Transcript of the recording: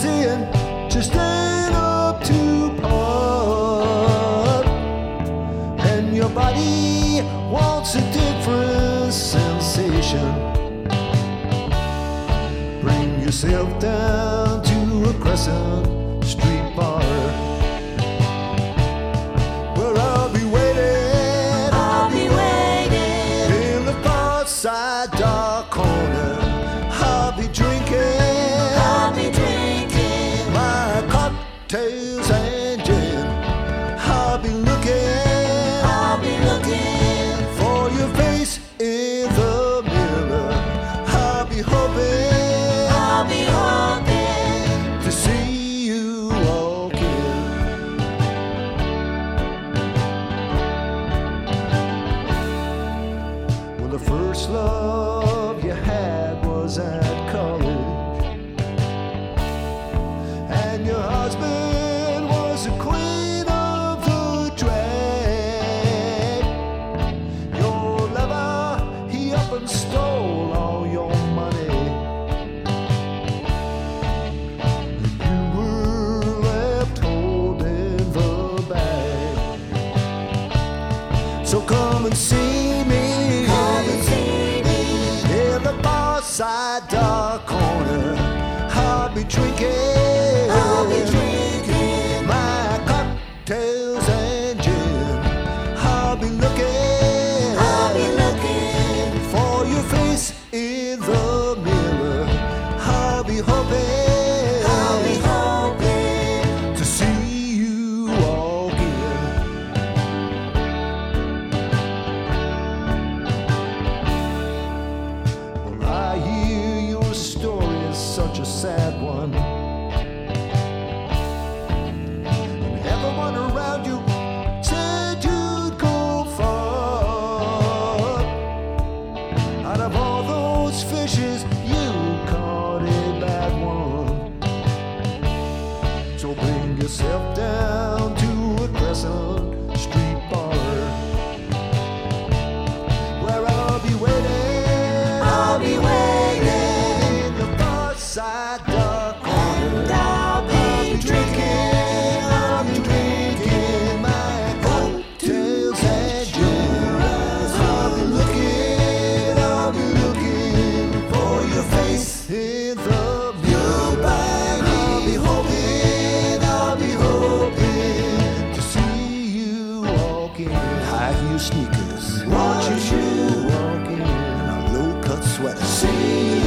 seeing just ain't up to par, and your body wants a different sensation. Bring yourself down to a Crescent Street bar, where I'll be waiting. I'll be waiting In the far side dark corner. I'll be drinking. I'll be drinking My cocktails and gin. I'll be looking. I'll be looking For your face in the mirror. I'll be hoping. I'll be hoping To see you walk in. Well, the first love you had was at college, and your husband was the queen of the drag. Your lover, he up and stole all your money. You were left holding the bag. So come and see me. Come and see me In the bar side dark corner. I'll be drinking. I'll be drinking My cocktails and gin. I'll be looking. I'll be looking For your face in the mirror. I'll be hoping. I'll be hoping To see you walk in. Well, I hear your story is such a sad one, and everyone around you said you'd go far. Out of all those fishes, you caught a bad one. So bring yourself down to a Crescent Street bar, where I'll be waiting. I'll be waiting In the far side dark corner. and I'll be drinking I'll be drinking my cocktails and gin. I'll be looking for your face in the mirror. I'll be hoping to see you walking. High heel sneakers, watching you walking in a low cut sweater. See you